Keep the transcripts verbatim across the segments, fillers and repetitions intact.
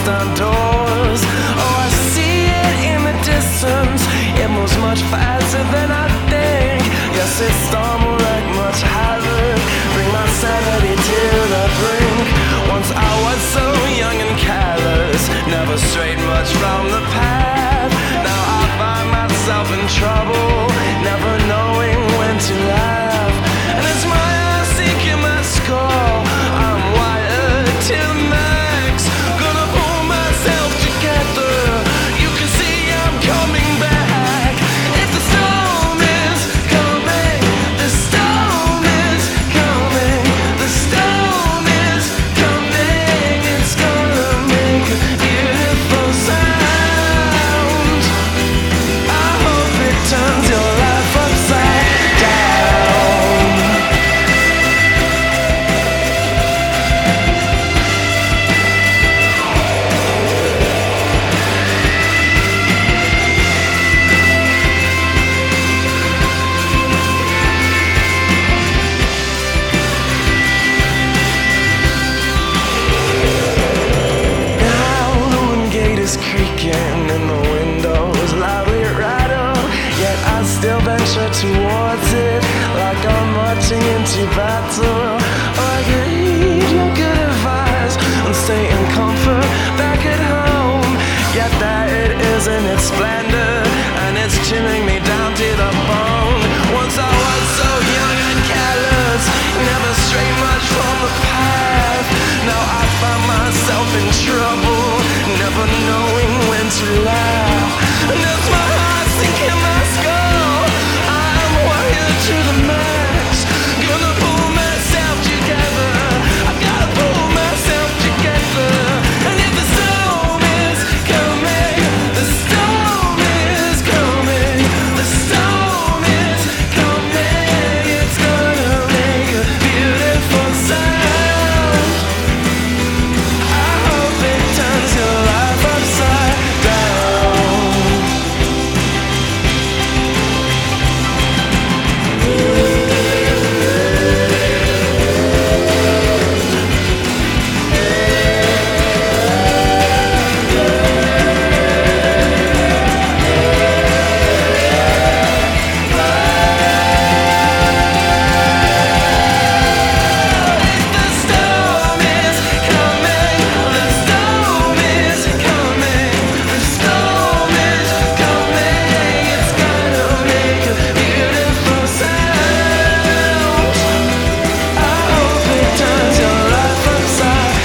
down doors. Oh, I see it in the distance. It moves much faster than I think. Yes, it's storm will wreak much havoc, bring my sanity to the brink. Once I was so young and callous, never strayed much from the path. Now I find myself in trouble, never knowing when to laugh. And it's my eyes seeking my skull. I'm wired to the max, gonna pull myself together. You can see I'm coming back. If the storm is coming, the storm is coming, the storm is coming. It's gonna make a beautiful sound. I hope it turns your life upside down. Now the wooden gate is creaking and the windows loudly rattle, yet I still venture towards it like I'm marching into battle. Oh, I could heed your good advice and stay in comfort back at home, yet that it is in its splendor and it's chilling me down to the bone. Once I was so young and callous, never strayed much from the path. Now I find myself in trouble, never knowing when to laugh. And as my heart sinking my skull, I'm wired to the max, gonna pull myself together. I gotta pull myself together. And if the storm is coming, the storm is coming, the storm is coming. It's gonna make a beautiful sound. I hope it turns your life upside down. The storm is coming, the storm is coming, the storm is coming. It's gonna make a beautiful sound. I hope it turns your life upside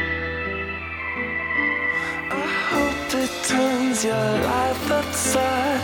I hope it turns your life upside